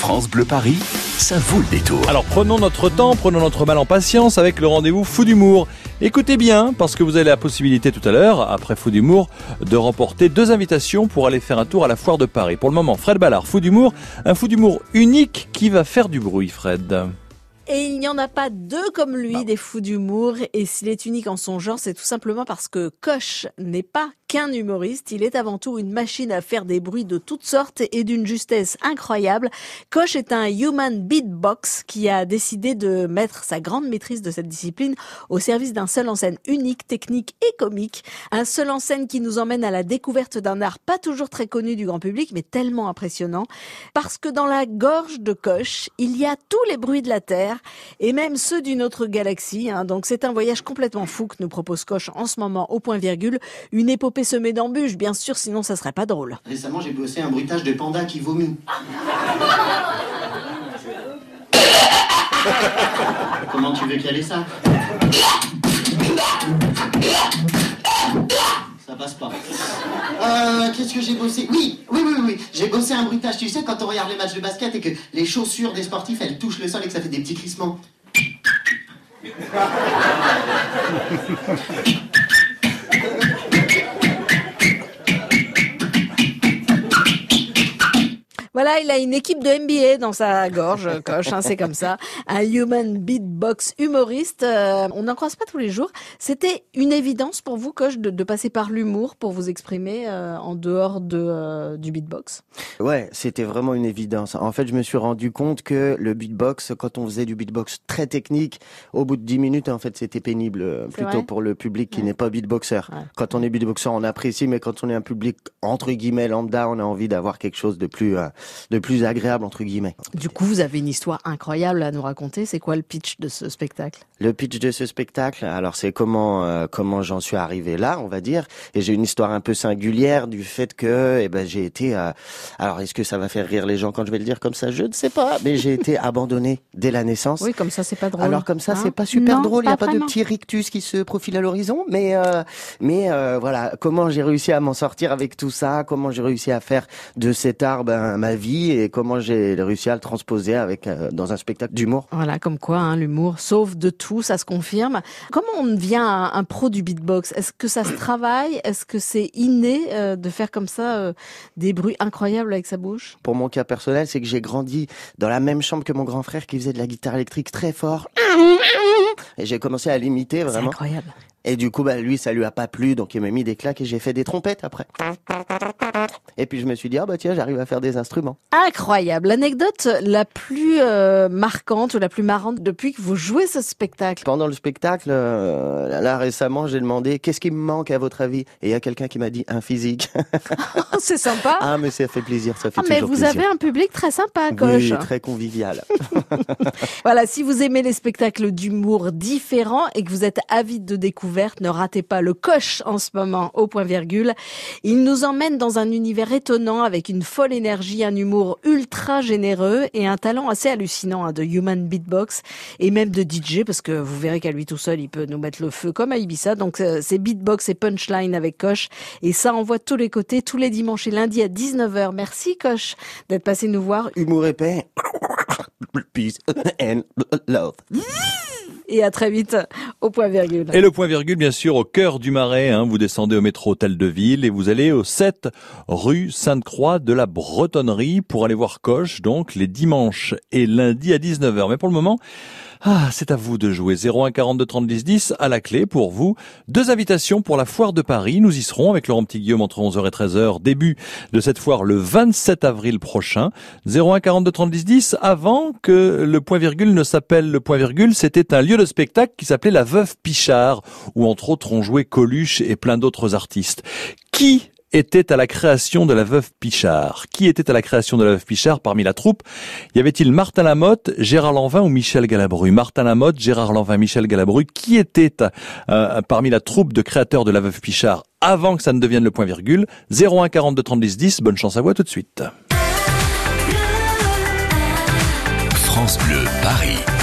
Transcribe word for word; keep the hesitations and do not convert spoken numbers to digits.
France Bleu Paris, ça vaut le détour. Alors prenons notre temps, prenons notre mal en patience avec le rendez-vous Fou d'humour. Écoutez bien, parce que vous avez la possibilité tout à l'heure, après Fou d'humour, de remporter deux invitations pour aller faire un tour à la Foire de Paris. Pour le moment, Fred Ballard, Fou d'humour, un Fou d'humour unique qui va faire du bruit, Fred. Et il n'y en a pas deux comme lui, ah. des fous d'humour. Et s'il est unique en son genre, c'est tout simplement parce que Coche n'est pas qu'un humoriste. Il est avant tout une machine à faire des bruits de toutes sortes et d'une justesse incroyable. Coche est un human beatbox qui a décidé de mettre sa grande maîtrise de cette discipline au service d'un seul en scène unique, technique et comique. Un seul en scène qui nous emmène à la découverte d'un art pas toujours très connu du grand public, mais tellement impressionnant. Parce que dans la gorge de Coche, il y a tous les bruits de la Terre, et même ceux d'une autre galaxie. Hein. Donc c'est un voyage complètement fou que nous propose Coche en ce moment au point virgule. Une épopée semée d'embûches, bien sûr, sinon ça serait pas drôle. Récemment, j'ai bossé un bruitage de panda qui vomit. Comment tu veux caler ça? Ça passe pas. Euh, qu'est-ce que j'ai bossé? Oui, oui, oui, oui. J'ai bossé un bruitage, tu sais, quand on regarde les matchs de basket et que les chaussures des sportifs, elles touchent le sol et que ça fait des petits crissements. Voilà, il a une équipe de N B A dans sa gorge, Coche, hein, c'est comme ça. Un human beatbox humoriste. Euh, on n'en croise pas tous les jours. C'était une évidence pour vous, Coche, de, de passer par l'humour pour vous exprimer euh, en dehors de, euh, du beatbox? Ouais, c'était vraiment une évidence. En fait, je me suis rendu compte que le beatbox, quand on faisait du beatbox très technique, au bout de dix minutes, en fait, c'était pénible, euh, plutôt vrai pour le public qui ouais. n'est pas beatboxer. Ouais. Quand on est beatboxer, on apprécie, mais quand on est un public, entre guillemets, lambda, on a envie d'avoir quelque chose de plus... Euh, de plus agréable, entre guillemets. Du coup, vous avez une histoire incroyable à nous raconter. C'est quoi le pitch de ce spectacle? Le pitch de ce spectacle, alors c'est comment euh, comment j'en suis arrivé là, on va dire. Et j'ai une histoire un peu singulière du fait que eh ben j'ai été... Euh, alors, est-ce que ça va faire rire les gens quand je vais le dire comme ça? Je ne sais pas. Mais j'ai été abandonné dès la naissance. Oui, comme ça, c'est pas drôle. Alors, comme ça, hein c'est pas super non, drôle. Il n'y a pas vraiment. de petit rictus qui se profile à l'horizon. Mais, euh, mais euh, voilà, comment j'ai réussi à m'en sortir avec tout ça? Comment j'ai réussi à faire de cet art ben, ma vie? Et comment j'ai réussi à le transposer avec euh, dans un spectacle d'humour. Voilà, comme quoi, hein, l'humour sauve de tout, ça se confirme. Comment on devient un, un pro du beatbox? Est-ce que ça se travaille? Est-ce que c'est inné euh, de faire comme ça euh, des bruits incroyables avec sa bouche? Pour mon cas personnel, c'est que j'ai grandi dans la même chambre que mon grand frère qui faisait de la guitare électrique très fort. Et j'ai commencé à l'imiter vraiment. C'est incroyable. Et du coup, bah, lui, ça lui a pas plu, donc il m'a mis des claques et j'ai fait des trompettes après. Et puis je me suis dit, ah bah tiens, j'arrive à faire des instruments. Incroyable. L'anecdote la plus euh, marquante ou la plus marrante depuis que vous jouez ce spectacle? Pendant le spectacle, euh, là récemment, j'ai demandé, qu'est-ce qui me manque à votre avis? Et il y a quelqu'un qui m'a dit, un physique. C'est sympa. Ah, mais ça fait plaisir, ça fait ah, toujours mais vous plaisir. avez un public très sympa, Coche. Oui, très convivial. Voilà, si vous aimez les spectacles d'humour différents et que vous êtes avide de découvertes, ne ratez pas le Coche en ce moment au point virgule. Il nous emmène dans un univers étonnant avec une folle énergie, un humour ultra généreux et un talent assez hallucinant hein, de human beatbox et même de D J parce que vous verrez qu'à lui tout seul, il peut nous mettre le feu comme à Ibiza. Donc euh, c'est beatbox et punchline avec Coche et ça envoie de tous les côtés tous les dimanches et lundis à dix-neuf heures. Merci Coche d'être passé nous voir. Humour épais. Peace and love. Et à très vite au point virgule. Et le point virgule, bien sûr, au cœur du Marais. Hein, vous descendez au métro Hôtel de Ville et vous allez au sept rue Sainte-Croix de la Bretonnerie pour aller voir Coche, donc les dimanches et lundis à dix-neuf heures. Mais pour le moment, ah, c'est à vous de jouer. zéro un quarante-deux trente dix dix à la clé pour vous. Deux invitations pour la foire de Paris. Nous y serons avec Laurent Petit-Guillaume entre onze heures et treize heures. Début de cette foire le vingt-sept avril prochain. zéro un quarante-deux trente dix dix. Avant que le point virgule ne s'appelle le point virgule, c'était un lieu de spectacle qui s'appelait la Veuve Pichard, où entre autres on jouait Coluche et plein d'autres artistes. Qui était à la création de la Veuve Pichard? Qui était à la création de la Veuve Pichard parmi la troupe? Y avait-il Martin Lamotte, Gérard Lanvin ou Michel Galabru? Martin Lamotte, Gérard Lanvin, Michel Galabru. Qui était euh, parmi la troupe de créateurs de la Veuve Pichard avant que ça ne devienne le point virgule? zéro un quarante-deux trente dix dix. Bonne chance à vous, à tout de suite. France Bleu Paris.